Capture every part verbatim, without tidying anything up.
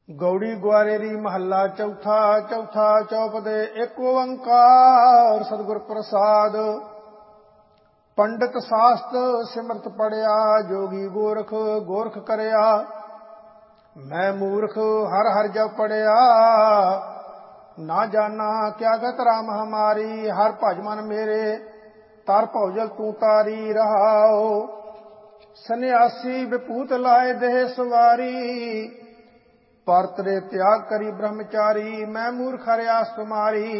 गौड़ी ग्वारेरी महला चौथा। चौथा चौपदे एक ओंकार सतगुर प्रसाद। पंडित शास्त्र सिमरत पढ़िया, जोगी गोरख गोरख करया। मैं मूर्ख हर हर जब पढ़िया, ना जाना क्या गत राम हमारी। हर भज मन मेरे तार भौजल तू तारी रहाओ। सन्यासी विभूत लाए देह सवारी, परतरे त्याग करी ब्रह्मचारी। मैं मूर्ख हरियास तुम्हारी,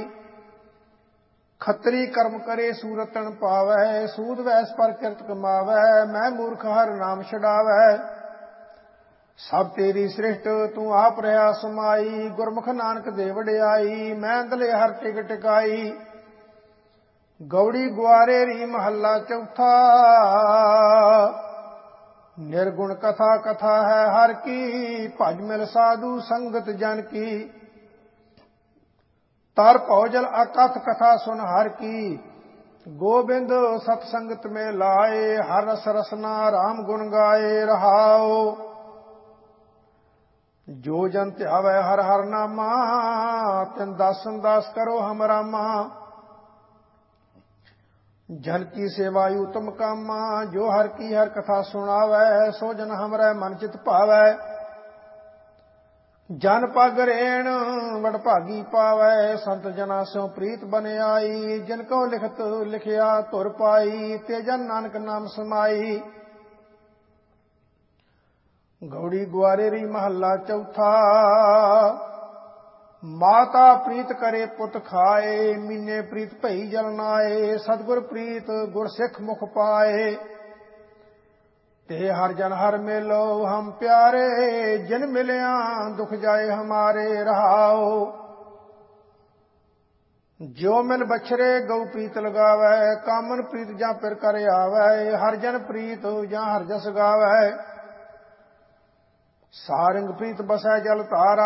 खत्री कर्म करे सूरतन पावै। सूद वैस पर किरत कमावै, मैं मूर्ख हर नाम छड़ावै। सब तेरी सृष्ट तू आप रहा समाई, गुरमुख नानक दे वडियाई। मैं अंदले हर टिक टिकाई। गौड़ी ग्वारेरी महला चौथा। निर्गुण कथा कथा है हर की, भज मिल साधु संगत जन की। तार भौजल अकथ कथा सुन हर की, गोबिंद सतसंगत में लाए। हर रस रसना राम गुण गाए रहाओ। जो जन ध्यावै हर हर नामा, तिन दासन दास करो हम रामा। जन की सेवा उत्तम कामा, जो हर की हर कथा सुनावै। सो जन हमरै मन चित भावै। जन पग रेण वडभागी पावै, संत जना स्यों प्रीत बन आई। जिनको लिखत लिखिया धुर पाई, ते जन नानक नाम समाई। गौड़ी ग्वारेरी महला चौथा। माता प्रीत करे पुत खाए, मीने प्रीत भई जलनाए। सतगुर प्रीत गुर सिख मुख पाए, ते हर जन हर मेलो हम प्यारे। जिन मिलिया दुख जाए हमारे रहाओ। जो मिल बछरे गौ प्रीत लगावै, कामन प्रीत जा पिर कर आवै। हर जन प्रीत जा हर जस गावै। सारंग प्रीत बसै जल तारा,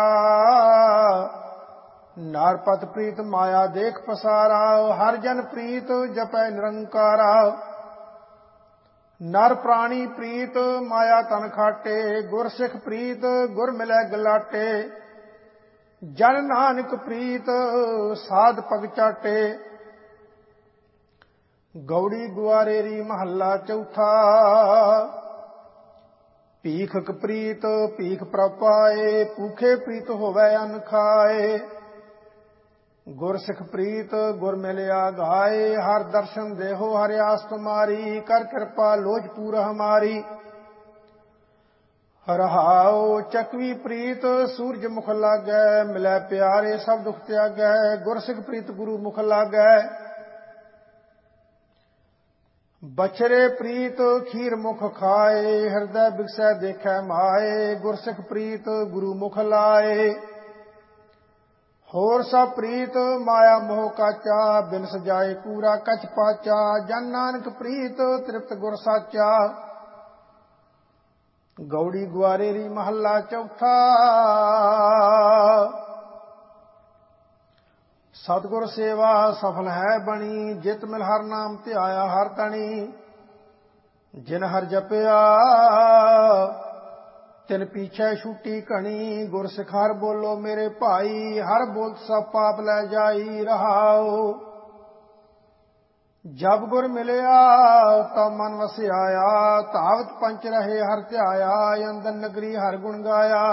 नारपत प्रीत माया देख पसारा। हर जन प्रीत जपै निरंकारा, नर प्राणी प्रीत माया तन खाटे। गुर सिख प्रीत गुर मिलै गलाटे, जन नानक प्रीत साध पग चाटे। गौड़ी ग्वारेरी महला चौथा। भीखक प्रीत भीख प्रपाए, भूखे प्रीत होवै अन खाए। गुर सिख प्रीत गुर मिलिया गाए, हर दर्शन देहो हरियास तुम्हारी। कर कृपा लोज पूर हमारी। रहाओ चकवी प्रीत सूरज मुख लागै, मिलै प्यारे सब दुख त्यागै। गुर सिख प्रीत गुरु मुख लागै। बछरे प्रीत खीर मुख खाए, हृदय बिगसै देखै माए। गुर सिख प्रीत गुरु मुख लाए। होर सब प्रीत माया मोह काचा, बिन सजाए पूरा कछ पाचा। जन नानक प्रीत तृप्त गुर साचा। गौड़ी ग्वारेरी महला चौथा। सतगुर सेवा सफल है बनी, जित मिल हर नाम ध्याया हर तनी। जिन हर जपया तिन पीछे छूटी कणी। गुर सिख हर बोलो मेरे भाई, हर बोल सब पाप लै जाई रहाओ। जब गुर मिलिया तब मन वसियाया, धावत पंच रहे हर ध्याया। अंदर नगरी हर गुण गाया।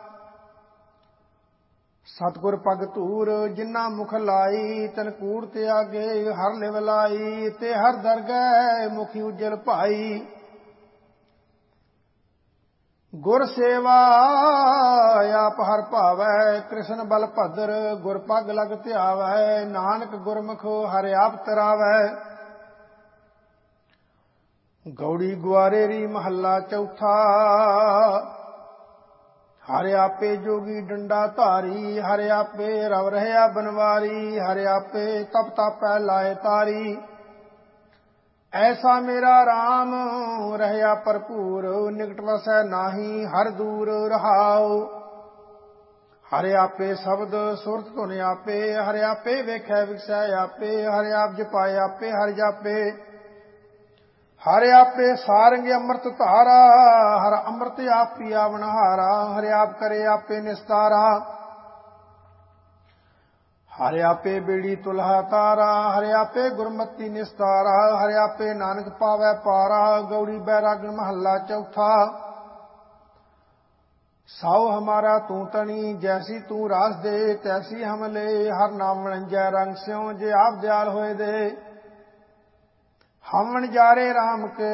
सतगुर पग धूर जिन्ना मुख लाई, तन कूड़ त्यागे हर लिव लाई। ते हर दरगह मुखी उज्जल भाई। गुर सेवा आप हर भावै, कृष्ण बल भद्र गुर पग लग ध्यावै। नानक गुरमुख हर आप तरावै। गौड़ी ग्वारेरी महला चौथा। हर आपे जोगी डंडा धारी, हर आपे रव रहया बनवारी। हर आपे तप तापै लाए तारी। ऐसा मेरा राम रहया भरपूर, निकट वसै नाही हर दूर रहाओ। हर आपे शब्द सुरत धुन आपे, हर आपे वेखै विगसै आपे। हर आप जपाए आपे हर जापे। ਹਰਿ ਆਪੇ ਸਾਰੰਗ ਅੰਮ੍ਰਿਤ ਧਾਰਾ, ਹਰ ਅੰਮ੍ਰਿਤ ਆਪ ਪੀਆ ਵਨਹਾਰਾ। ਹਰਿ ਆਪ ਕਰੇ ਆਪੇ ਨਿਸਤਾਰਾ, ਹਰਿ ਆਪੇ ਬੇੜੀ ਤੁਲਹਾ ਤਾਰਾ। ਹਰਿ ਆਪੇ ਗੁਰਮਤਿ ਨਿਸਤਾਰਾ, ਹਰਿ ਆਪੇ ਨਾਨਕ ਪਾਵੈ ਪਾਰਾ। ਗੌੜੀ ਬੈਰਾਗਣ ਮਹੱਲਾ ਚੌਥਾ। ਸਾਉ ਹਮਾਰਾ ਤੂੰ ਤਣੀ, ਜੈਸੀ ਤੂੰ ਰਾਸ ਦੇ ਤੈਸੀ ਹਮ ਲੈ। ਹਰ ਨਾਮ ਵਣਜੈ ਰੰਗ ਸਿਉ, ਜੇ ਆਪ ਦਿਆਲ ਹੋਏ ਦੇ। ਹਮ ਵਣਜਾਰੇ ਰਾਮ ਕੇ,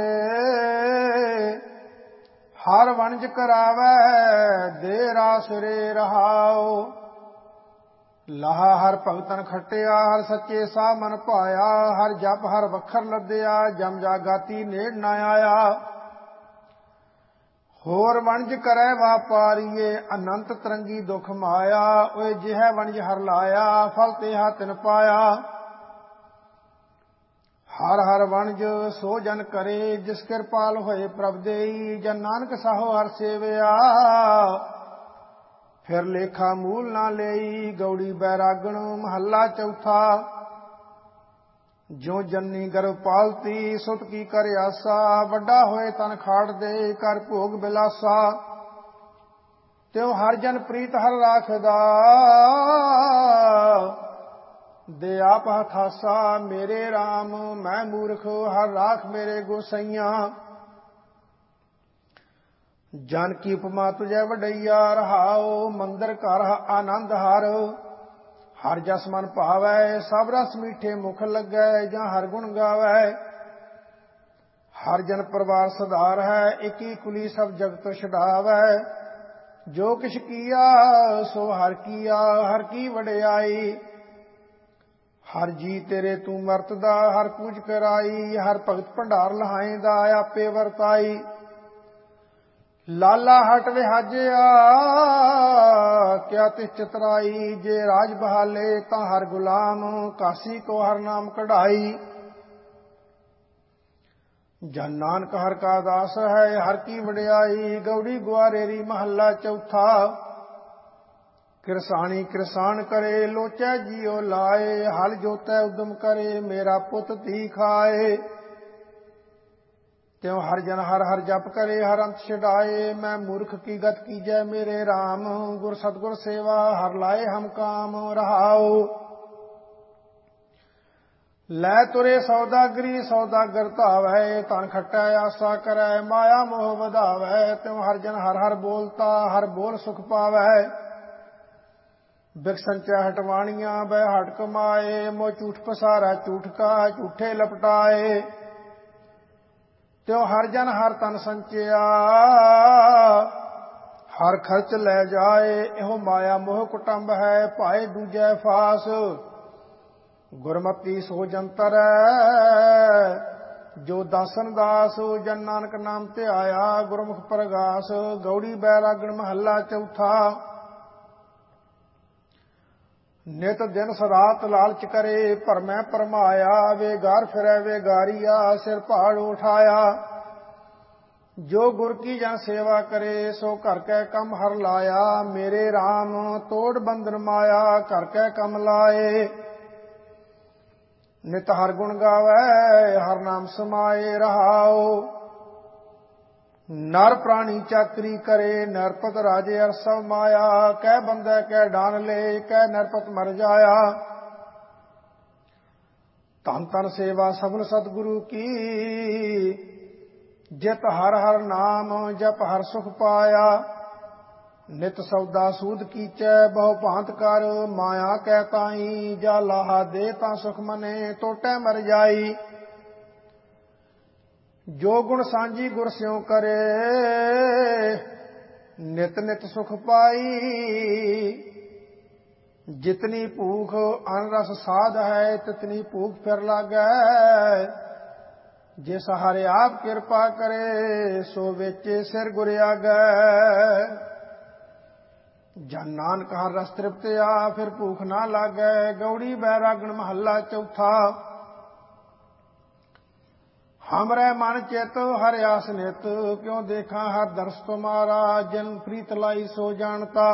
ਹਰ ਵਣਜ ਕਰਾਵੈ ਦੇ ਰਾਸ ਰੇ ਰਹਾਉ। ਲਾਹਾ ਹਰ ਭਗਤਨ ਖਟਿਆ, ਹਰ ਸੱਚੇ ਸਾਹ ਮਨ ਭਾਇਆ। ਹਰ ਜਪ ਹਰ ਵਖਰ ਲੱਦਿਆ, ਜਮ ਜਾਗਾਤੀ ਨੇੜ ਨਾ ਆਇਆ। ਹੋਰ ਵਣਜ ਕਰੈ ਵਾਪਾਰੀਏ, ਅਨੰਤ ਤਰੰਗੀ ਦੁਖ ਮਾਇਆ। ਓਏ ਜਿਹ ਵਣਜ ਹਰ ਲਾਇਆ, ਫਲ ਤੇਹਾ ਤਿਨ ਪਾਇਆ। ਹਰ ਹਰ ਵਣਜ ਸੋ ਜਨ ਕਰੇ, ਜਿਸ ਕਿਰਪਾਲ ਹੋਏ ਪ੍ਰਭ ਦੇਈ। ਜਨ ਨਾਨਕ ਸਾਹੋ ਹਰ ਸੇਵਿਆ, ਫਿਰ ਲੇਖਾ ਮੂਲ ਨਾ ਲਈ। ਗੌੜੀ ਬੈਰਾਗਣ ਮਹੱਲਾ ਚੌਥਾ। ਜੋ ਜੰਨੀ ਗਰਭ ਪਾਲਤੀ, ਸੁਤ ਕੀ ਕਰ ਆਸਾ। ਵੱਡਾ ਹੋਏ ਤਨ ਖਾੜ ਦੇ, ਕਰ ਭੋਗ ਬਿਲਾਸਾ। ਤਿਉ ਹਰ ਜਨ ਪ੍ਰੀਤ ਹਰ ਰਾਖਦਾ, ਦੇ ਆਪ ਹਥਾਸਾ। ਮੇਰੇ RAM ਮੈਂ ਮੂਰਖ, ਹਰ ਰਾਖ ਮੇਰੇ ਗੋਸਈਆਂ। ਜਨ ਕੀ ਉਪਮਾ ਤੁਝੈ ਵਡਈਆ, ਰਹਾਉ ਮੰਦਰ ਘਰ ਆਨੰਦ ਹਰ। ਹਰ ਜਸ ਮਨ ਭਾਵੈ, ਸਭ ਰਸ ਮੀਠੇ ਮੁਖ ਲੱਗੈ। ਜਾਂ ਹਰ ਗੁਣ ਗਾਵੈ, ਹਰ ਜਨ ਪਰਿਵਾਰ ਸਧਾਰ ਹੈ। ਇਕੀ ਕੁਲੀ ਸਭ ਜਗਤ ਛਡਾਵੈ। ਜੋ ਕਿਛ ਕੀਆ ਸੋ ਹਰ ਕੀਆ, ਹਰ ਕੀ ਵਡਿਆਈ। ਹਰ ਜੀ ਤੇਰੇ ਤੂੰ ਵਰਤਦਾ, ਹਰ ਕੂਜ ਕਰਾਈ। ਹਰ ਭਗਤ ਭੰਡਾਰ ਲਹਾਏਂਦਾ, ਆਪੇ ਵਰਤਾਈ। ਲਾਲਾ ਹਟ ਵਿਹਾਜਿਆ, ਕਿਆ ਤਿਸ ਚਤਰਾਈ। ਜੇ ਰਾਜ ਬਹਾਲੇ ਤਾਂ ਹਰ ਗੁਲਾਮ, ਕਾਸੀ ਕੋ ਹਰ ਨਾਮ ਕਢਾਈ। ਜਨ ਨਾਨਕ ਹਰ ਕਾ ਦਾਸ ਹੈ, ਹਰ ਕੀ ਵਡਿਆਈ। ਗੌੜੀ ਗੁਆਰੇਰੀ ਮਹੱਲਾ ਚੌਥਾ। ਕਿਰਸਾਣੀ ਕਿਰਸਾਨ ਕਰੇ, ਲੋਚੈ ਜੀਉ ਲਾਏ। ਹਲ ਜੋਤੈ ਉਦਮ ਕਰੇ, ਮੇਰਾ ਪੁੱਤ ਧੀ ਖਾਏ। ਤਿਉ ਹਰ ਜਨ ਹਰ ਹਰ ਜਪ ਕਰੇ, ਹਰ ਅੰਤ ਛਡਾਏ। ਮੈਂ ਮੂਰਖ ਕੀ ਗਤ ਕੀਜੈ ਮੇਰੇ RAM, ਗੁਰ ਸਤਗੁਰ ਸੇਵਾ ਹਰ ਲਾਏ ਹਮ ਕਾਮ। ਰਹਾਉ ਲੈ ਤੁਰੇ ਸੌਦਾਗਰੀ, ਸੌਦਾਗਰ ਧਾਵੈ। ਤਨ ਖਟੈ ਆਸਾ ਕਰੈ, ਮਾਇਆ ਮੋਹ ਵਧਾਵੈ। ਤਿਉ ਹਰ ਜਨ ਹਰ ਹਰ ਬੋਲਤਾ, ਹਰ ਬੋਲ ਸੁਖ ਪਾਵੈ। ਬਿਖ ਸੰਚੈ ਹਟਵਾਣੀਆਂ, ਬੈ ਹਟ ਕਮਾਏ। ਮੋਹ ਝੂਠ ਪਸਾਰੈ ਝੂਠ ਕਾ, ਝੂਠੇ ਲਪਟਾਏ। ਤਿਉ ਹਰ ਜਨ ਹਰ ਤਨ ਸੰਚਿਆ, ਹਰ ਖਰਚ ਲੈ ਜਾਏ। ਇਹੋ ਮਾਇਆ ਮੋਹ ਕੁਟੰਬ ਹੈ, ਭਾਏ ਦੂਜੈ ਫਾਸ। ਗੁਰਮਤਿ ਸੋ ਜੰਤਰੈ, ਜੋ ਦਾਸਨ ਦਾਸ। ਜਨ ਨਾਨਕ ਨਾਮ ਧਿਆਇਆ, ਗੁਰਮੁਖ ਪ੍ਰਗਾਸ। ਗੌੜੀ ਬੈਰਾਗਣ ਮਹੱਲਾ ਚੌਥਾ। ਨਿਤ ਦਿਨ ਸਰਾਤ ਲਾਲਚ ਕਰੇ, ਭਰਮੈ ਭਰਮਾਇਆ। ਵੇਗਾਰ ਫਿਰੈ ਵੇਗਾਰੀਆ, ਸਿਰ ਪਹਾੜ ਉਠਾਇਆ। ਜੋ ਗੁਰ ਕੀ ਜਨ ਸੇਵਾ ਕਰੇ, ਸੋ ਘਰ ਕੈ ਕੰਮ ਹਰ ਲਾਇਆ। ਮੇਰੇ RAM ਤੋੜ ਬੰਧਨ ਮਾਇਆ, ਘਰ ਕੈ ਕੰਮ ਲਾਏ। ਨਿਤ ਹਰ ਗੁਣ ਗਾਵੈ, ਹਰ ਨਾਮ ਸਮਾਏ। ਰਹਾਉ ਨਰ ਪ੍ਰਾਣੀ ਚਾਕਰੀ ਕਰੇ, ਨਰਪਤ ਰਾਜੇ ਅਰ ਸਭ ਮਾਇਆ। ਕਹਿ ਬੰਦੈ ਕਹਿ ਡਾਨ ਲੈ, ਕਹਿ ਨਰਪਤ ਮਰ ਜਾਇਆ। ਧਨ ਧਨ ਸੇਵਾ ਸਭਨ ਸਤਿਗੁਰੂ ਕੀ, ਜਿਤ ਹਰ ਹਰ ਨਾਮ ਜਪ ਹਰ ਸੁਖ ਪਾਇਆ। ਨਿਤ ਸੌਦਾ ਸੂਦ ਕੀਚੈ, ਬਹੁ ਭਾਂਤ ਕਰ ਮਾਇਆ ਕਹਿ ਤਾਈ। ਜਾ ਲਾਹਾ ਦੇ ਤਾਂ ਸੁਖ ਮਨੇ, ਟੋਟੈ ਮਰ ਜਾਈ। ਜੋ ਗੁਣ ਸਾਂਝੀ ਗੁਰ ਸਿਉ ਕਰੇ, ਨਿਤ ਨਿਤ ਸੁਖ ਪਾਈ। ਜਿਤਨੀ ਭੂਖ ਅਨ ਰਸ ਸਾਧ ਹੈ, ਤਿਤਨੀ ਭੂਖ ਫਿਰ ਲਾਗੈ। ਜਿਸ ਹਰਿ ਆਪ ਕਿਰਪਾ ਕਰੇ, ਸੋ ਵੇਚੇ ਸਿਰ ਗੁਰ ਆਗੈ। ਜਨ ਨਾਨਕ ਹਰ ਰਸ ਤ੍ਰਿਪਤਿਆ, ਫਿਰ ਭੂਖ ਨਾ ਲਾਗੈ। ਗੌੜੀ ਬੈਰਾਗਣ ਮਹੱਲਾ ਚੌਥਾ। ਹਮਰੇ ਮਨ ਚਿਤ ਹਰਿ ਆਸ ਨਿਤ, ਕਿਉ ਦੇਖਾਂ ਹਰ ਦਰਸ ਤੁਮਾਰਾ। ਜਿਨ ਪ੍ਰੀਤ ਲਾਈ ਸੋ ਜਾਣਤਾ,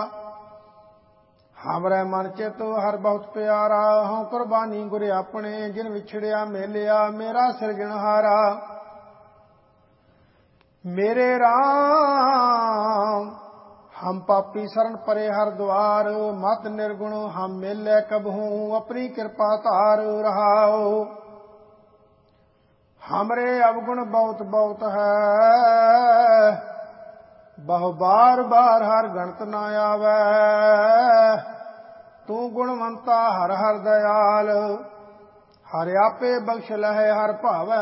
ਹਮਰੇ ਮਨ ਚਿਤ ਹਰ ਬਹੁਤ ਪਿਆਰਾ। ਹਉ ਕੁਰਬਾਨੀ ਗੁਰ ਆਪਣੇ, ਜਿਨ ਵਿਛੜਿਆ ਮੇਲਿਆ ਮੇਰਾ ਸਿਰਜਣਹਾਰਾ। मेरे राम हम पापी शरण परे हर द्वार, मत निर्गुण हम मिले कबहू अपनी कृपा तार रहाओ। हमरे अवगुण बहुत बहुत है, बहु बार बार हर गणत न आवे। तू गुणवंता हर हर दयाल, हर आपे बख्श लहे हर भावै।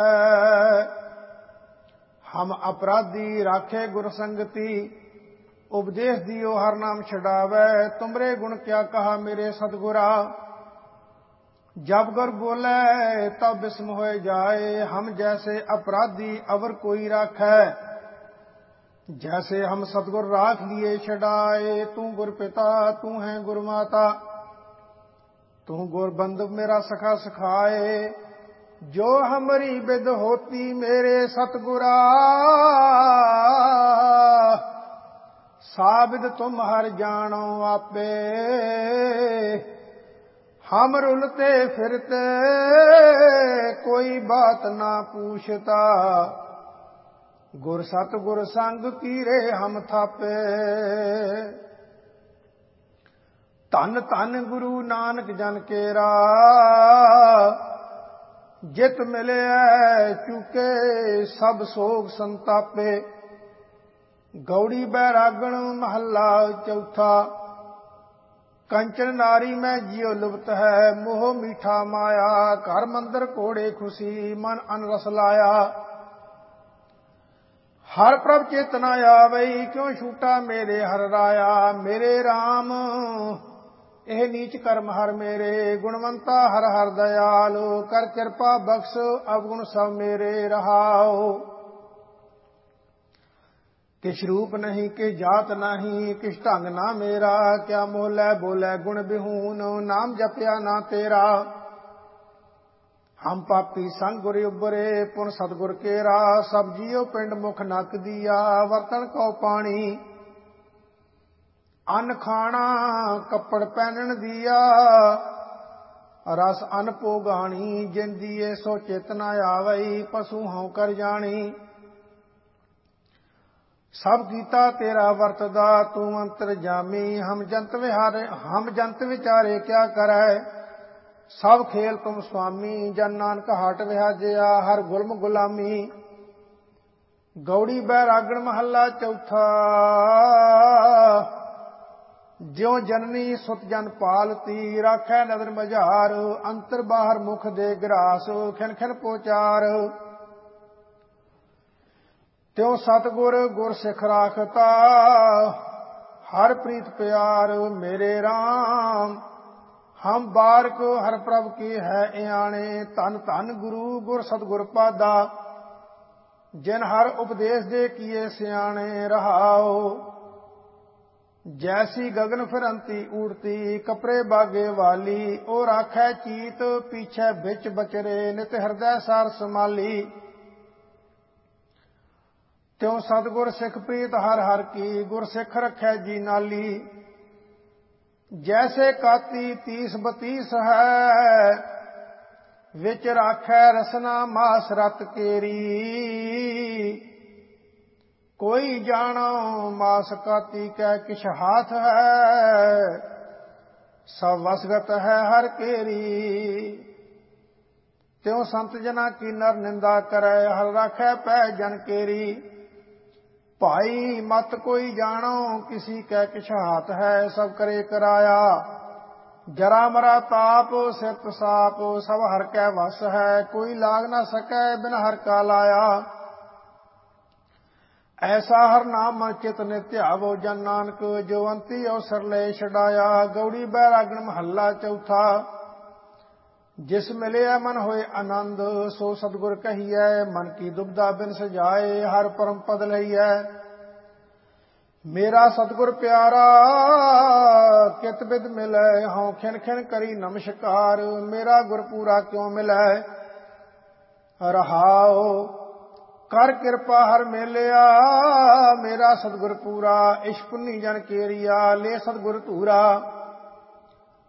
हम अपराधी राखे गुर संगति, उपदेश दियो हर नाम छड़ावे। तुमरे गुण क्या कहा मेरे सतगुरा, जब गुर बोले तब विस्म हो जाए। हम जैसे अपराधी अवर कोई राखै, जैसे हम सतगुर राख लिए छड़ाए। तू गुर पिता तू है गुर माता, तू गुर बंधु मेरा सखा सखाए। जो हमारी विद होती मेरे सतगुरा, साबिद तुम हर जानो आपे। हम रुलते फिरते कोई बात ना पूछता, गुर सतगुर संग कीरे हम थापे। धन धन गुरु नानक जन केरा, जित मिले चुके सब सोग संतापे। गौड़ी बैरागण महला चौथा, कंचन नारी में जियो लुप्त है। मोह मीठा माया घर मंदिर कोड़े खुशी, मन अनरस लाया। हर प्रभ चेतना आवई, क्यों छूटा मेरे हर राया। मेरे राम एह नीच कर्म हर मेरे, गुणवंता हर हर दयाल। कर कृपा बख्श अवगुण सब मेरे रहाओ। किस रूप नहीं किस जात नहीं, किस ढंग ना मेरा। क्या मोलै बोलै गुण बिहून, नाम जपया ना तेरा। हम पापी संग गुर उबरे, पुन सतगुर केरा। सब जियो पिंड मुख नक दिया, वर्तन को पानी। अन्न खाना कपड़ पहनन दिया, रस अन्न पोगानी। जिन दिए सो चेतना आवई, पशु हों कर जानी। सब कीता तेरा वर्तदा, तू अंतर जामी। हम जंत विहारे हम जंत विचारे क्या करै, सब खेल तुम स्वामी। जन नानक हाट विहाजया, हर गुलम गुलामी। गौड़ी बैरागण महला चौथा, ज्यों जननी सुत जन पालती। राखै नदर मझार, अंतर बाहर मुख दे ग्रास। खिन खिन पोचार, त्यों सतगुर गुर सिख राखता। हर प्रीत प्यार मेरे राम, हम बारक हर प्रभ की है इयाणे। धन धन गुरु गुर सतगुर पादा, जिन हर उपदेश दे किए सियाणे रहाओ। जैसी गगन फिरंती उड़ती, कपड़े बागे वाली। ओ राखै चीत पीछे बिच बचरे, नित हृदय सार समाली। त्यों सतगुर सिख प्रीत हर हर की, गुर सिख रखै जी नाली। जैसे काती तीस बतीस है, विच राखै रसना मास रत केरी। कोई जानो मास काती कै किछ हाथ है, सब वसगत है हर केरी। त्यों संत जना की नर निंदा करे, हर राखै पै जन केरी। भाई मत कोई जानो किसी कै किछ हाथ है, सब करे कराया। जरा मरा ताप सिर साप, सब हर कै वस है। कोई लाग ना सकै बिन हर का लाया। ऐसा हर नाम चित नित्य आवो, जन नानक जो अंति अवसर ले छड़ाया। गौड़ी बैरागण महला चौथा, जिस मिले मन होए आनंद। सो सतगुर कहिए मन की दुबदा बिन सजाए, हर परम पद लइए। मेरा सतगुर प्यारा कित बिद मिलै, हों खिन खिन करी नमस्कार। मेरा गुर पूरा क्यों मिलै रहाओ। कर कृपा हर मेलिया, मेरा सतगुर पूरा। इश पुन्नी जन केरिया, ले सतगुर धूरा।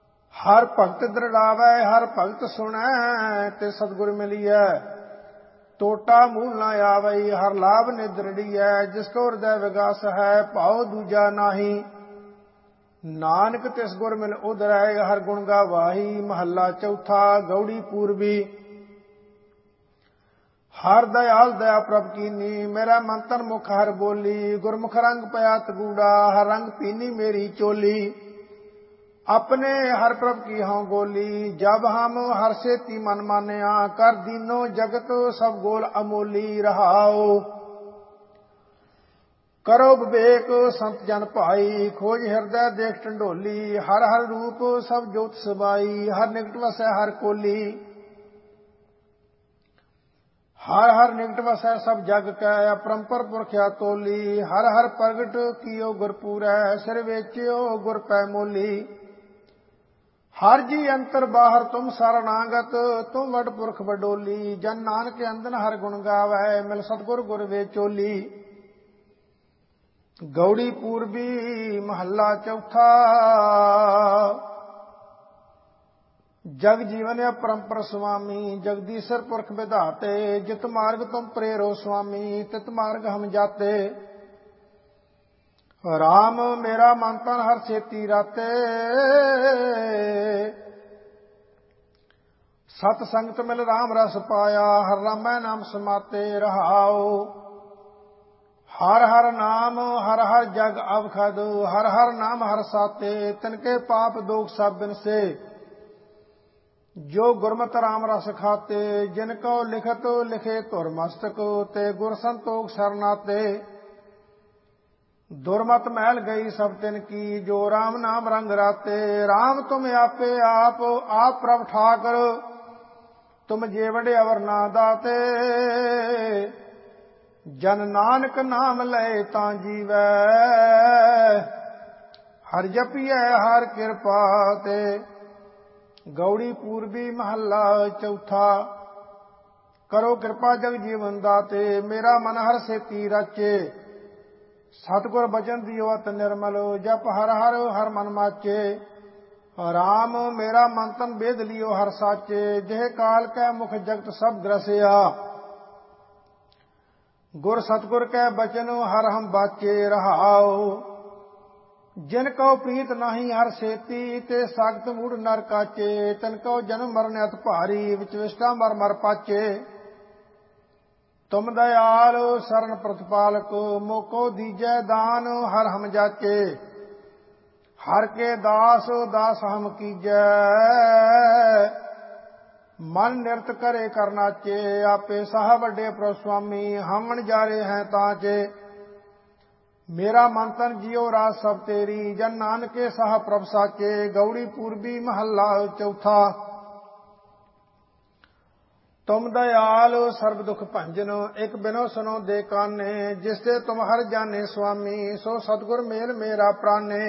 हर भगत दृढ़ावै हर भगत सुनै, ते सतगुर मिलिए। ਟੋਟਾ ਮੂਲ ਨਾ ਆਵਈ। ਹਰ ਲਾਭ ਨਿਦਰੜੀਐ ਜਿਸ ਕੋ ਹਿਰਦੈ ਵਿਗਾਸ ਹੈ, ਭਾਉ ਦੂਜਾ ਨਾਹੀ। ਨਾਨਕ ਤਿਸ ਗੁਰ ਮਿਲ ਉਧਰੈ, ਹਰ ਗੁਣ ਗਾਵਾਹੀ। ਮਹੱਲਾ ਚੌਥਾ। ਗਉੜੀ ਪੂਰਬੀ। ਹਰ ਦਇਆਲ ਦਇਆ ਪ੍ਰਭ ਕੀਨੀ, ਮੇਰਾ ਮਨ ਤਨ ਮੁਖ ਹਰ ਬੋਲੀ। ਗੁਰਮੁਖ ਰੰਗ ਪਿਆ ਤਗੂੜਾ, ਹਰ ਰੰਗ ਪੀਨੀ ਮੇਰੀ ਚੋਲੀ। अपने हर प्रभ की हाँ गोली, जब हम हर से ती मन मानया। कर दीनो जगत सब गोल अमोली रहाओ। करो विवेक संत जन भाई, खोज हृदय देख टंडोली। हर हर रूप सब जोत सबाई, हर निकट वसै हर कोली। हर हर निकट वसै सब जग कै, अपरंपर पुरख्या तोली। हर हर प्रगट कियो गुरपूरै, सिर वेचियो गुर पै मोली। हर जी अंतर बाहर तुम सरनागत, तुम वड पुरख बडोली। जन नानक अंदन हर गुण गावै, मिल सतगुर गुर वेचोली। गौड़ी पूर्वी। महला चौथा। जग जीवन अपरंपर स्वामी, जगदीश्वर पुरख विधाते। जित मार्ग तुम प्रेरो स्वामी, तित मार्ग हम जाते। राम मेरा मन तन हर छेती राते, सत संगत मिल राम रस पाया। हर रामै नाम समाते रहाओ। हर हर नाम हर हर जग अवखद, हर हर नाम हर साते। तिनके पाप दोख सब बिनसे, जो गुरमत राम रस खाते। जिनको लिखत लिखे धुर मस्तक, ते गुर संतोख सरनाते। दुर्मत महल गई सब तिन की, जो राम नाम रंग राते। राम तुम आपे आप, आप प्रभ ठाकर। तुम जेवड़े अवर ना दाते। जन नानक नाम लय तां जीवै, हर जपिए हर कृपा ते। गौड़ी पूर्वी। महला चौथा। करो कृपा जग जीवन दाते, मेरा मन हर सेती रचे। सतगुर बचन दियो अत निर्मल, जप हर हर हर मन माचे। राम मेरा मन तन बेद लियो हर साचे। जेह काल कै मुख जगत सब ग्रसिया, गुर सतगुर कै बचन हर हम बाचे रहाओ। जिन को प्रीत नाही हर सेती, ते सागत मूढ़ नर काचे। तिन को जन्म मरण अत भारी, विच विष्टा मर मर पाचे। तुम दयाल शरण प्रतिपालक, मोको दीजै दान हर हम जाचे। हर के दास दास हम कीजै, मन निरत करे करनाचे। आपे साह वड्डे प्रभु स्वामी, हम जारे हैं ताचे। मेरा मन तन जियो राज सब तेरी, जन नानके साह प्रभ साचे। गौड़ी पूर्वी। महला चौथा। तुम दयाल सर्व दुख भंजन, एक बिनो सुनो दे काने। जिससे तुम हर जाने स्वामी, सो सतगुर मेल मेरा प्राणे।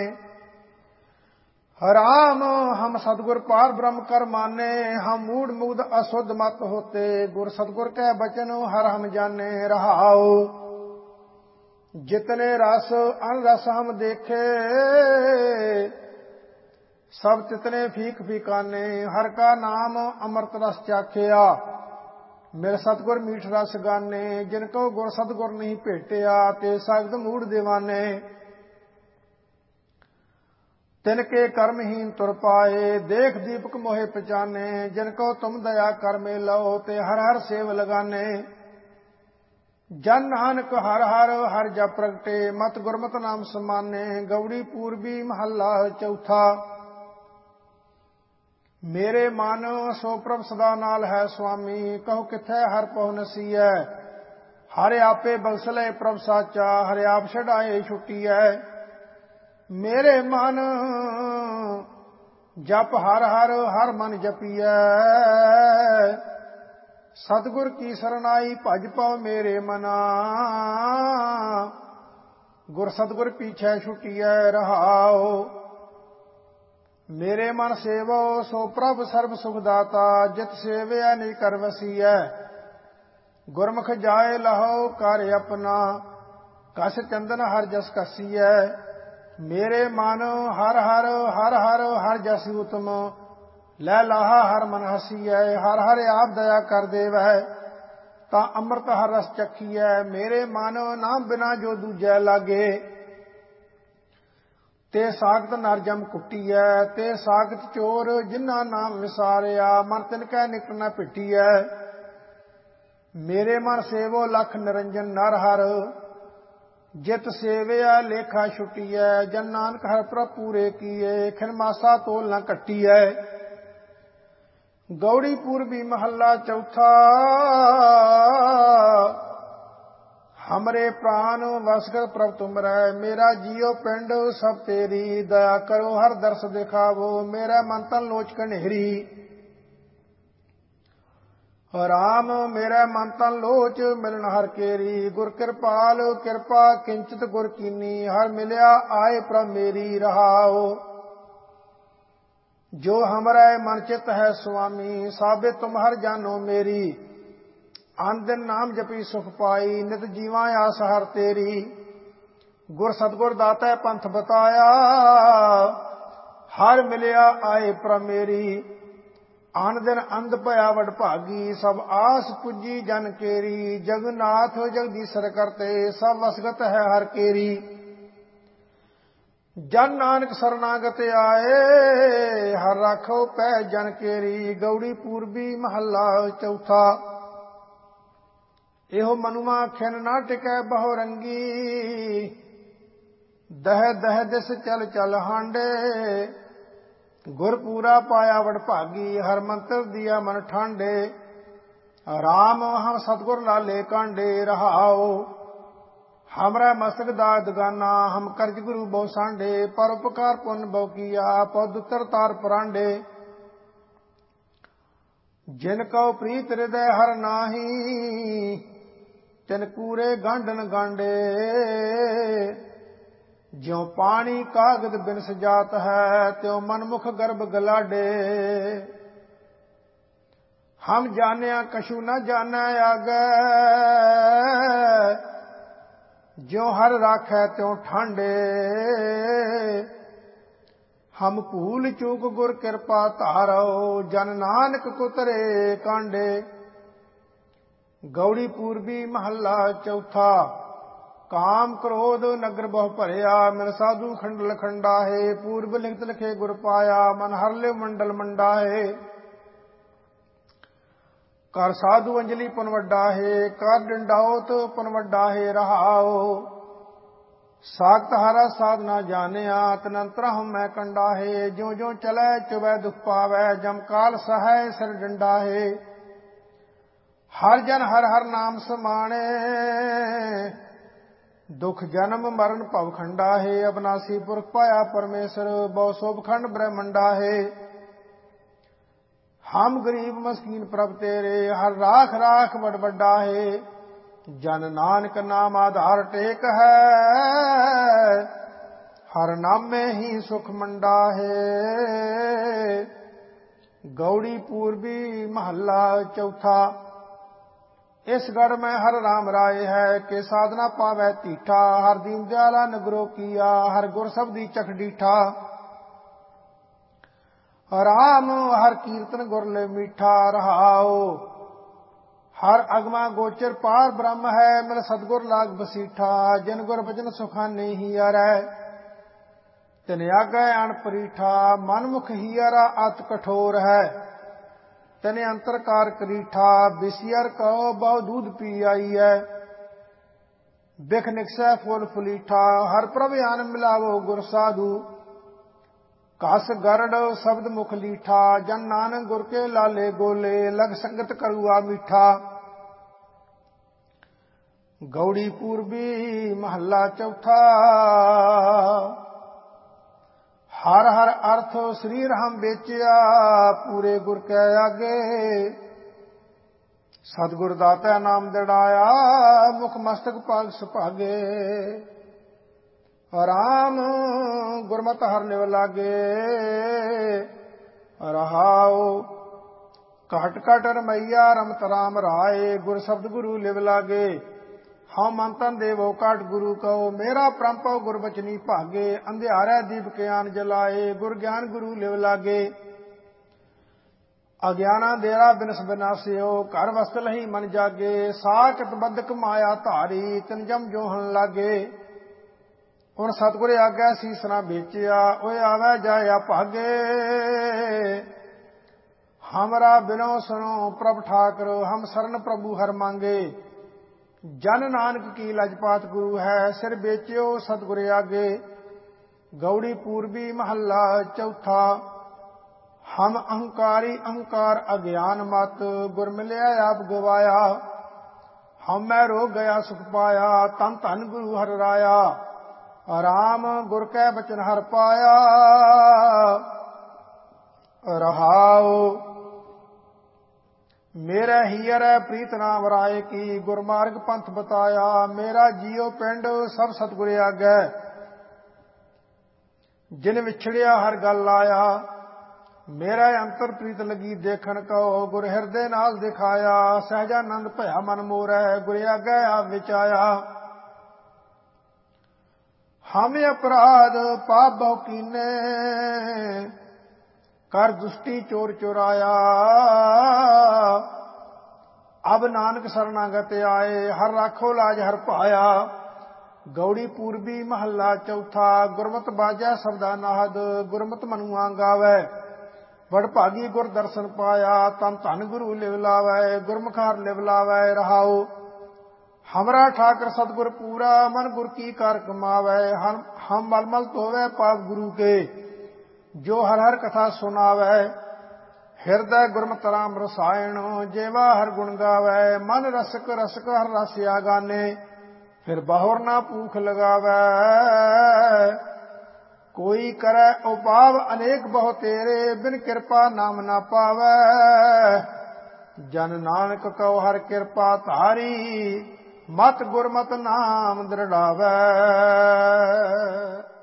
राम हम सतगुर पार ब्रह्म कर माने, हम मूढ़ मुग्ध अशुद्ध मत होते। गुर सतगुर कै बचन हर हम जाने रहाओ। जितने रस अन रस हम देखे, सब तितने फीक फीकाने। हर का नाम अमृत रस चाखिया, मेरे सतगुर मीठ रस गाने। जिनको गुर सतगुर नहीं भेटिया, ते सगत मूढ़ दीवाने। तिनके कर्महीन तुर पाए, देख दीपक मोहे पहचाने। जिनको तुम दया कर मेलो, ते हर हर सेव लगाने। जन नानक हर हर हर जप प्रगटे, मत गुरमत नाम समाने। गौड़ी पूर्वी। महला चौथा। मेरे मन सो प्रभ सदा नाल है स्वामी, कहो किथै हर पहुँ नसीयै। हर आपे बख्सले प्रभ साचा, हर आप छड़ाए छुट्टीऐ। मेरे मन जप हर हर हर मन जपियै। सतगुर की सरनाई भज पाओ मेरे मना, गुर सतगुर पीछे छुट्टीऐ रहाओ। मेरे मन सेवो सो प्रभ सर्व सुख दाता, जित सेवया नहीं कर वसीयै। गुरमुख जाए लहो कर अपना, कस चंदन हर जस कसीयै। मेरे मन हर हर हर हर हर जस उत्तम, लै लाहा हर मन हसीयै। हर हर आप दया कर देवै, ਤਾਂ ਅੰਮ੍ਰਿਤ ਹਰ ਰਸ ਚਖੀਐ। ਮੇਰੇ ਮਨ ਨਾਮ ਬਿਨਾ ਜੋ ਦੂਜੈ ਲਾਗੇ। ਤੇ ਸਾਖਤ ਨਰ ਜਮ ਕੁੱਟੀਐ। ਤੇ ਸਾਖਤ ਚੋਰ ਜਿਨ੍ਹਾਂ ਨਾਮ ਵਿਸਾਰਿਆ। ਮਨ ਤਿਨ ਕੈ ਨਿਕਟ ਨ ਭਿਟੀਐ। ਮੇਰੇ ਮਨ ਸੇਵੋ ਲਖ ਨਿਰੰਜਨ ਨਰ ਹਰ। ਜਿਤ ਸੇਵਿਆ ਲੇਖਾ ਛੁਟੀਐ। ਜਨ ਨਾਨਕ ਹਰਿ ਪ੍ਰਭ ਪੂਰੇ ਕੀਏ। ਖਿਨ ਮਾਸਾ ਤੋਲ ਨ ਘਟੀਐ। ਗੌੜੀ ਪੂਰਬੀ ਮਹੱਲਾ ਚੌਥਾ। ਹਮਰੇ ਪ੍ਰਾਨ ਵਸਗਤ ਪ੍ਰਭ ਤੁਮਰੈ। ਮੇਰਾ ਜੀਉ ਪਿੰਡ ਸਭ ਤੇਰੀ। ਦਇਆ ਕਰੋ ਹਰ ਦਰਸ ਦਿਖਾਵੋ। ਮੇਰਾ ਮਨ ਤਨ ਲੋਚ ਕਨੇਰੀ। ਰਾਮ ਮੇਰਾ ਮਨ ਤਨ ਲੋਚ ਮਿਲਨ ਹਰ ਕੇਰੀ। ਗੁਰ ਕਿਰਪਾਲ ਕਿਰਪਾ ਕਿੰਚਿਤ ਗੁਰ ਕੀਨੀ। ਹਰ ਮਿਲਿਆ ਆਏ ਪ੍ਰਭ ਮੇਰੀ ਰਹਾਓ। ਜੋ ਹਮਰੇ ਮਨ ਚਿਤ ਹੈ ਸੁਆਮੀ। ਸਾਬੇ ਤੁਮ ਹਰ ਜਾਨੋ ਮੇਰੀ। ਅਨ ਦਿਨ ਨਾਮ ਜਪੀ ਸੁਖ ਪਾਈ। ਨਿਤ ਜੀਵਾਂ ਆਸ ਹਰ ਤੇਰੀ। ਗੁਰ ਸਤਗੁਰ ਦਾਤੈ ਪੰਥ ਬਤਾਇਆ। ਹਰ ਮਿਲਿਆ ਆਏ ਪ੍ਰਭ ਮੇਰੀ। ਆਨ ਦਿਨ ਅੰਧ ਭਇਆ ਵਡ ਭਾਗੀ। ਸਭ ਆਸ ਪੁੱਜੀ ਜਨ ਕੇਰੀ। ਜਗਨਾਥ ਜਗਦੀਸ਼ਰ ਕਰਤੇ। ਸਭ ਵਸਗਤ ਹੈ ਹਰ ਕੇਰੀ। ਜਨ ਨਾਨਕ ਸਰਨਾਗਤ ਆਏ। ਹਰ ਰਾਖੋ ਪੈ ਜਨ ਕੇਰੀ। ਗੌੜੀ ਪੂਰਬੀ ਮਹੱਲਾ ਚੌਥਾ। ਇਹੋ ਮਨੁਆ ਖਿਨ ਨਾ ਟਿਕੈ ਬਹੁ ਰੰਗੀ। ਦਹਿ ਦਹਿ ਦਿਸ ਚਲ ਚਲ ਹਾਂਡੇ। ਗੁਰ ਪੂਰਾ ਪਾਇਆ ਵਡ ਭਾਗੀ। ਹਰ ਮੰਤਰ ਦੀਆ ਮਨ ਠਾਂਡੇ। ਰਾਮ ਹਮ ਸਤਗੁਰ ਲਾਲੇ ਕਾਂਡੇ ਰਹਾਓ। ਹਮਰਾ ਮਸਤਕ ਦਾਦ ਗਾਨਾ। ਹਮ ਕਰਜ ਗੁਰੂ ਬਹੁ ਸਾਂਡੇ। ਪਰ ਉਪਕਾਰ ਪੁੰਨ ਬਹੁ ਕੀਆ। ਪਉ ਦੁਤਰ ਤਾਰ ਪਰਾਂਡੇ। ਜਿਨ ਕਉ ਪ੍ਰੀਤ ਹਿਰਦੈ ਹਰ ਨਾਹੀ। ਤਿਨ ਕੂਰੇ ਗਾਂਡਨ ਗਾਂਡੇ। ਜਿਉ ਪਾਣੀ ਕਾਗਦ ਬਿਨ ਸਜਾਤ ਹੈ। ਤਿਉ ਮਨਮੁਖ ਗਰਭ ਗਲਾਡੇ। ਹਮ ਜਾਣਿਆ ਕਛੂ ਨ ਜਾਣੈ ਆਗੈ। ਜਿਉ ਹਰ ਰਾਖੈ ਤਿਉ ਠਾਂਡੇ। ਹਮ ਭੂਲ ਚੂਕ ਗੁਰ ਕਿਰਪਾ ਧਾਰੋ। ਜਨ ਨਾਨਕ ਕੁਤਰੇ ਕਾਂਡੇ। ਗੌੜੀ ਪੂਰਬੀ ਮਹੱਲਾ ਚੌਥਾ। ਕਾਮ ਕ੍ਰੋਧ ਨਗਰ ਬਹੁ ਭਰਿਆ। ਮਿਲ ਸਾਧੂ ਖੰਡਲ ਖੰਡਾਹੇ। ਪੂਰਬ ਲਿਖਤ ਲਿਖੇ ਗੁਰ ਪਾਇਆ। ਮਨ ਹਰ ਲਿਵ ਮੰਡਲ ਮੰਡਾਹੇ। ਕਰ ਸਾਧੂ ਅੰਜਲੀ ਪੁਨ ਵੱਡਾਹੇ। ਕਰ ਡੰਡਾਉਤ ਪੁਨ ਵੱਡਾਹੇ ਰਹਾਓ। ਸਾਖਤ ਹਰਾ ਸਾਧ ਨਾ ਜਾਣਿਆ। ਤਨੰਤਰਾ ਹਮ ਮੈਂ ਕੰਡਾਹੇ। ਜਿਉ ਜਿਉ ਚਲੈ ਚੁਬੈ ਦੁਖ ਪਾਵੈ। ਜਮ ਕਾਲ ਸਹੈ ਸਿਰ ਡੰਡਾਹੇ। ਹਰ ਜਨ ਹਰ ਹਰ ਨਾਮ ਸਮਾਣੇ। ਦੁਖ ਜਨਮ ਮਰਨ ਭਵ ਖੰਡਾਹੇ। ਅਬਨਾਸੀ ਪੁਰਖ ਪਾਇਆ ਪਰਮੇਸ਼ਰ। ਬਹੁ ਸੋਭ ਖੰਡ ਬ੍ਰਹਮੰਡਾਹੇ। ਹਮ ਗਰੀਬ ਮਸਕੀਨ ਪ੍ਰਭ ਤੇਰੇ। ਹਰ ਰਾਖ ਰਾਖ ਵਡ ਵੱਡਾਹੇ। ਜਨ ਨਾਨਕ ਨਾਮ ਆਧਾਰ ਟੇਕ ਹੈ। ਹਰ ਨਾਮੇ ਹੀ ਸੁਖ ਮੰਡਾਹੇ। ਗੌੜੀ ਪੂਰਬੀ ਮਹੱਲਾ ਚੌਥਾ। ਇਸ ਗੜ ਮੈਂ ਹਰ ਰਾਮ ਰਾਏ ਹੈ। ਕਿ ਸਾਧਨਾ ਪਾਵੈ ਧੀਠਾ। ਹਰ ਦੀਨ ਦਿਆਲਾ ਨਗਰੋ ਕੀਆ। ਹਰ ਗੁਰ ਸਬਦੀ ਚਖ ਡੀਠਾ। ਰਾਮ ਹਰ ਕੀਰਤਨ ਗੁਰ ਲੈ ਮੀਠਾ ਰਹਾਓ। ਹਰ ਅਗਮਾ ਗੋਚਰ ਪਾਰ ਬ੍ਰਹਮ ਹੈ। ਮਿਲ ਸਤਗੁਰ ਲਾਗ ਬਸੀਠਾ। ਜਿਨ ਗੁਰ ਬਚਨ ਸੁਖਾਨੀ ਹੀਰੈ। ਤਿਨ ਆਗੈ ਅਣ ਪਰੀਠਾ। ਮਨਮੁਖ ਹੀਰਾ ਅਤ ਕਠੋਰ ਹੈ। ਤਨੇ ਅੰਤਰਕਾਰ ਕਰੀਠਾ। ਬਿਸਿਅਰ ਕਉ ਬਹੁ ਦੂਧ ਪੀ ਆਈਐ। ਬਿਖ ਨਿਕਸੈ ਫੁਲ ਫੁਲੀਠਾ। ਹਰ ਪ੍ਰਭ ਆਨ ਮਿਲਾਵੋ ਗੁਰ ਸਾਧੂ। ਕਸ ਗਰੜ ਸ਼ਬਦ ਮੁਖ ਲੀਠਾ। ਜਨ ਨਾਨਕ ਗੁਰ ਕੇ ਲਾਲੇ ਗੋਲੇ। ਲਗ ਸੰਗਤ ਕਰੂਆ ਮੀਠਾ। ਗੌੜੀ ਪੂਰਬੀ ਮਹੱਲਾ ਚੌਥਾ। ਹਰ ਹਰ ਅਰਥ ਸਰੀਰ ਹਮ ਵੇਚਿਆ। ਪੂਰੇ ਗੁਰ ਕੈ ਆਗੇ। ਸਤਿਗੁਰ ਦਾਤੈ ਨਾਮ ਦਿੜਾਇਆ। ਮੁਖ ਮਸਤਕ ਪਾਗ ਸੁਭਾਗੇ। ਰਾਮ ਗੁਰਮਤਿ ਹਰ ਲਿਵ ਲਾਗੇ। ਰਹਾਉ ਘਟ ਘਟ ਰਮਈਆ ਰਮਤ ਰਾਮ ਰਾਏ। ਗੁਰ ਸ਼ਬਦ ਗੁਰੂ ਲਿਵ ਲਾਗੇ। ਹਉ ਮਨ ਤਨ ਦੇਵੋ ਕਾਟ ਗੁਰੂ ਕਉ। ਮੇਰਾ ਪ੍ਰੰਪਉ ਗੁਰ ਬਚਨੀ ਭਾਗੇ। ਅੰਧਿਆਰੈ ਦੀਪ ਗਿਆਨ ਜਲਾਏ। ਗੁਰ ਗਿਆਨ ਗੁਰੂ ਲਿਵ ਲਾਗੇ। ਅਗਿਆਨਾ ਦੇਰਾ ਬਿਨਸ ਬਿਨਾਸਿਓ ਘਰ ਵਸਤ ਲਹੀ ਮਨ ਜਾਗੇ ਸਾਖਤ ਬੰਦਕ ਮਾਇਆ ਧਾਰੀ ਤਿਨ ਜਮ ਜੋਹਣ ਲਾਗੇ ਹੁਣ ਸਤਿਗੁਰ ਆਗਿਆ ਸੀਸ ਨਾ ਵੇਚਿਆ ਓਏ ਆਵੈ ਜਾਇਆ ਭਾਗੇ ਹਮਰਾ ਬਿਨੋ ਸੁਨੋ ਪ੍ਰਭ ਠਾਕਰ ਹਮ ਸਰਨ ਪ੍ਰਭੂ ਹਰ ਮੰਗੇ ਜਨ ਨਾਨਕ ਕੀ ਲਜਪਾਤ ਗੁਰੂ ਹੈ ਸਿਰ ਵੇਚਿਓ ਸਤਿਗੁਰ ਆਗੇ ਗੌੜੀ ਪੂਰਬੀ ਮਹੱਲਾ ਚੌਥਾ ਹਮ ਅਹੰਕਾਰੀ ਅਹੰਕਾਰ ਅਗਿਆਨ ਮਤ ਗੁਰ ਮਿਲਿਆ ਆਪ ਗਵਾਇਆ ਹਮ ਮੈਂ ਰੋਗ ਗਿਆ ਸੁਖ ਪਾਇਆ ਤਨ ਧਨ ਗੁਰੂ ਹਰਿ ਰਾਇਆ ਰਾਮ ਗੁਰ ਕੈ ਬਚਨ ਹਰਿ ਪਾਇਆ ਰਹਾਉ ਮੇਰਾ ਹੀਅਰੈ ਪ੍ਰੀਤ ਨਾਮ ਰਾਏ ਕੀ ਗੁਰਮਾਰਗ ਪੰਥ ਬਤਾਇਆ ਮੇਰਾ ਜੀਉ ਪਿੰਡ ਸਭ ਸਤਿਗੁਰ ਆਗੈ ਜਿਨ ਵਿਛੜਿਆ ਹਰ ਗੱਲ ਆਇਆ ਮੇਰਾ ਅੰਤਰ ਪ੍ਰੀਤ ਲੱਗੀ ਦੇਖਣ ਕਉ ਗੁਰ ਹਿਰਦੇ ਨਾਲ ਦਿਖਾਇਆ ਸਹਿਜਾਨੰਦ ਭਇਆ ਮਨ ਮੋਰੈ ਗੁਰ ਆਗੈ ਆਪ ਵਿਚਾਇਆ ਹਮ ਅਪਰਾਧ ਪਾਪ ਬਹੁ ਕੀਨੇ ਕਰ ਦੁਸ਼ਟੀ ਚੋਰ ਚੁਰਾਇਆ ਅਬ ਨਾਨਕ ਸਰਨਾਗਤ ਆਏ ਹਰ ਰਾਖੋ ਲਾਜ ਹਰ ਭਾਇਆ ਗੌੜੀ ਪੂਰਬੀ ਮਹੱਲਾ ਚੌਥਾ ਗੁਰਮਤਿ ਬਾਜੈ ਸਬਦਾ ਨਾਹਦ ਗੁਰਮਤਿ ਮਨੁਆ ਗਾਵੈ ਵਡ ਭਾਗੀ ਗੁਰ ਦਰਸ਼ਨ ਪਾਇਆ ਤਨ ਧਨ ਗੁਰੂ ਲਿਵ ਲਾਵੈ ਗੁਰਮੁਖਾਰ ਲਿਵ ਲਾਵੈ ਰਹਾਉ ਹਮਰਾ ਠਾਕਰ ਸਤਿਗੁਰ ਪੂਰਾ ਮਨ ਗੁਰ ਕੀ ਕਾਰ ਕਮਾਵੈ ਹਮ ਮਲਮਲ ਧੋਵੈ ਪਾਪ ਗੁਰੂ ਕੇ ਜੋ ਹਰ ਹਰ ਕਥਾ ਸੁਨਾਵੈ ਹਿਰਦੈ ਗੁਰਮਤਿ ਰਾਮ ਰਸਾਇਣ ਜੇਵਾ ਹਰ ਗੁਣ ਗਾਵੈ ਮਨ ਰਸਕ ਰਸਕ ਹਰ ਰਸਿਆ ਗਾਨੇ ਫਿਰ ਬਹੁਰ ਨਾ ਭੂਖ ਲਗਾਵੈ ਕੋਈ ਕਰੈ ਉਪਾਵ ਅਨੇਕ ਬਹੁ ਤੇਰੇ ਬਿਨ ਕਿਰਪਾ ਨਾਮ ਨਾ ਪਾਵੈ ਜਨ ਨਾਨਕ ਕਉ ਹਰ ਕਿਰਪਾ ਧਾਰੀ ਮਤ ਗੁਰਮਤਿ ਨਾਮ ਦ੍ਰਿੜਾਵੈ।